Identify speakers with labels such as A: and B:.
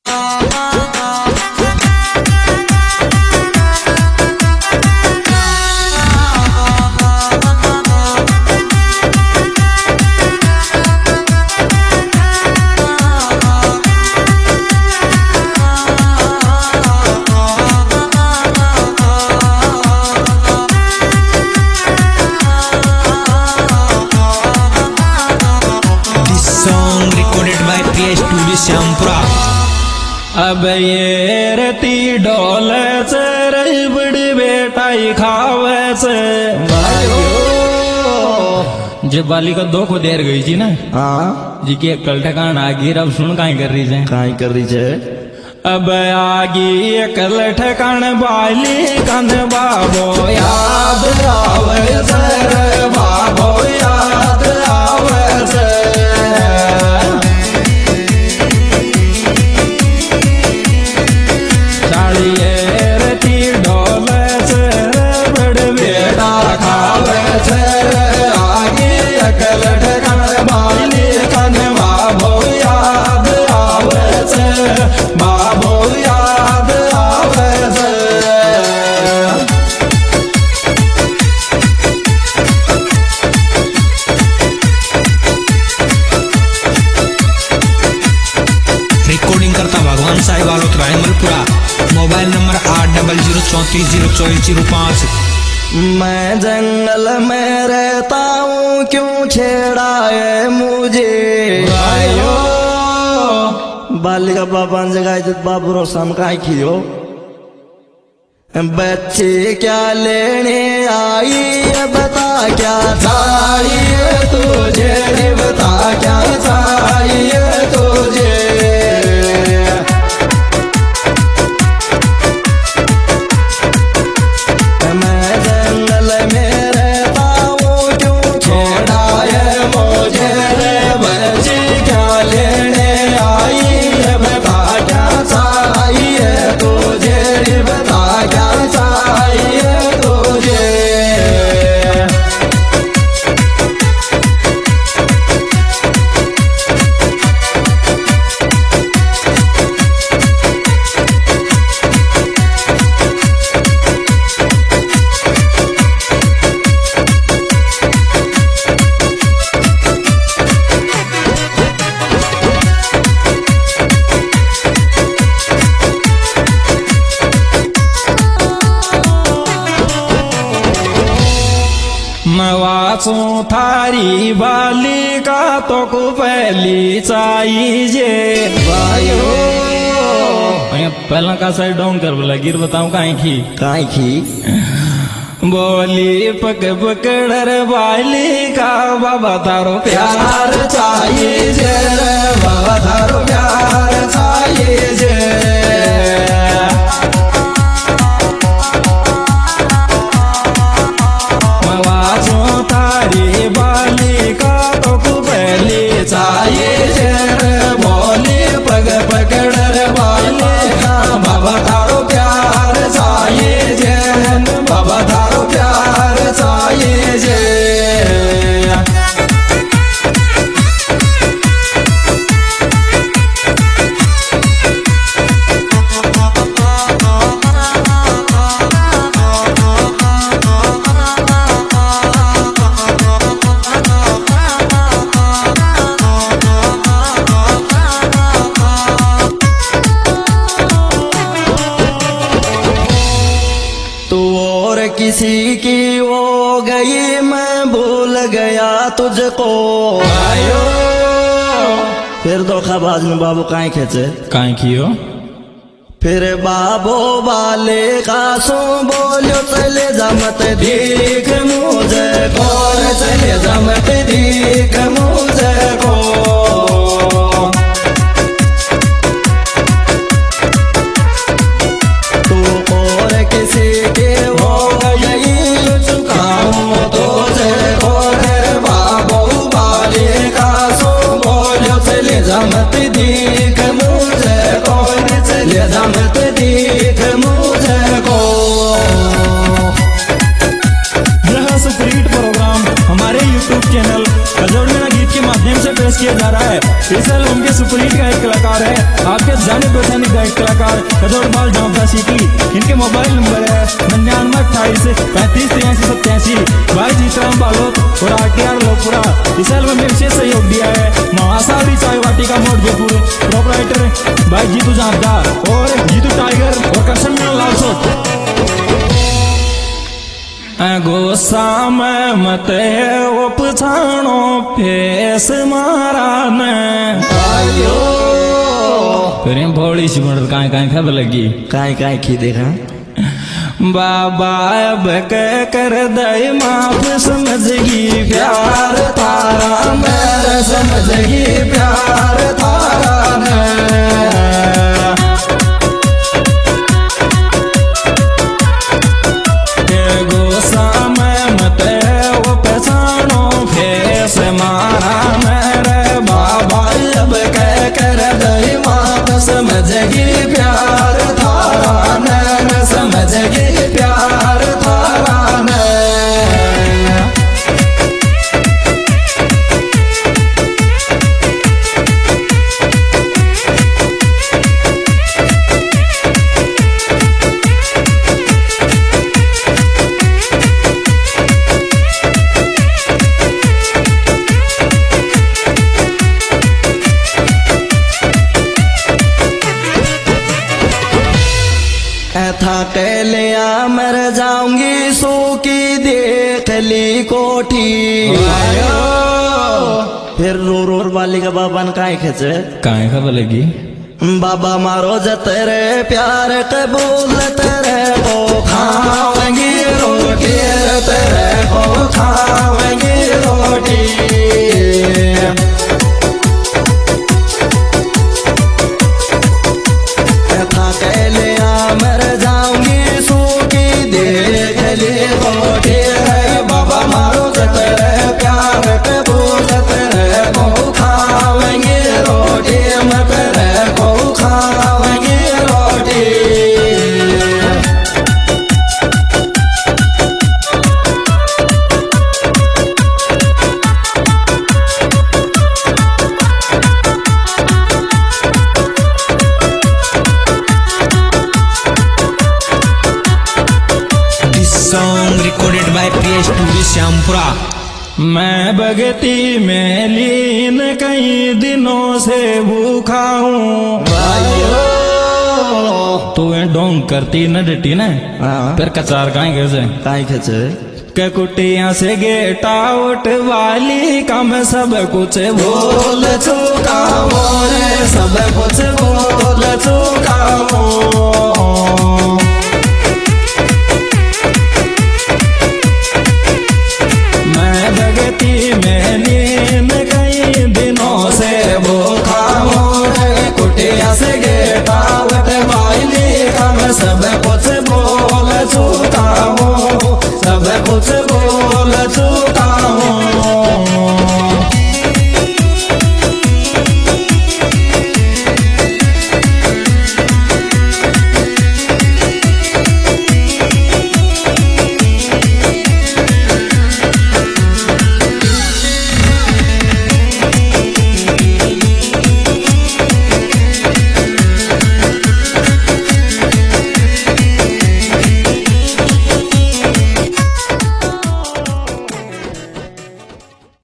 A: श्यामपुरा। अब ये रती डोले से रही बड़ी बेटाई खावे से जब बाली का दो को देर गई थी ना।
B: हाँ
A: जी की कल ठिकान आगी अब सुन काई कर रही है
B: काई कर रही है।
A: अब आगी कल ठिकान बाली कंध बाबो याद आवे से बाबो याद आवे से मोबाइल नंबर 8003043005।
B: मैं जंगल में रहता हूँ क्यों छेड़ा है मुझे आयो। बालिका बाबा जगह बाबू रोशन का खियो बच्चे क्या लेने आई बता क्या चाहिए तुझे बता क्या चाहिए तुझे।
A: मवासों थारी बालिका तो को पहली चाहिए भाइयों। पहला का साइड डाउन कर बोला गिर बताऊं काई खी बोली पक पकड़ बालिका बाबा थारो प्यार चाहिए जे बाबा थारो प्यार चाहिए जे।
B: किसी की हो गई मैं भूल गया तुझको आयो। फिर धोखाबाज में बाबू काई खेचे
A: काई कियो
B: फिर बाबो वाले का सो बोलो चले जमत देख मुझे कौन चले जमत देख मुझे को। तू और किसी के जमत देख मुझे कौन चले जमत देख मुझे को।
A: यह सुपरहिट प्रोग्राम हमारे YouTube चैनल गजल मेरा गीत के माध्यम से पेश किया जा रहा है। इस एल्बम के सुपरहिट गायक कलाकार है आपके जाने पहचाने गायक कलाकार कदौड़बाल जामता सिटी। इनके मोबाइल नंबर है 9928358387। भाई जीतराम बालोत और RTR लोकपुरा इस एल्बम में विशेष सहयोग दिया है। महासावरी चाय वाटिका मोड़ जयपुर प्रोपराइटर भाई जीतू जामता और जीतू टाइगर और कृष्ण लाल सोट। गोसा में मत वो पछाणो फेस मारा ने
B: आयो
A: फिर भोली सी मर्द काहे खबर लगी
B: काय की देखा
A: बाबा अब कर दे माफ समझगी प्यार तारा मेरे समझगी प्यार तारा ने समझगी प्यार थारा नैन समझगी प्यार थारा नैन।
B: था कह लिया मर जाऊंगी सो की देख ली कोठी फिर रो वाली का बाबा ने काय खेचे
A: काहे खबर लगी
B: बाबा मारो जतरे प्यार कबूल तेरे को खावेंगी रोटी तेरे को खावेंगी रोटी था कह लिया मर जाऊंगी सो की देख ली रोटी बाबा मारो जतरे प्यार कबूल तेरे को खावेंगे रोटी मैं तेरे को खावेंगे रोटी।
C: Song recorded by PS Studio Shyampura.
A: मैं भगती में लीन कई दिनों से भूखा हूँ तू ढोंग करती न डटी न फिर कचार काहे कैसे
B: काय खेचे
A: के कुटिया से गेट आउट वाली कम सब कुछ बोल चुका हूँ रे सब कुछ बोल चुका हूँ। मैं भगती में लीन कई दिनों से भूखा हूँ कुटिया से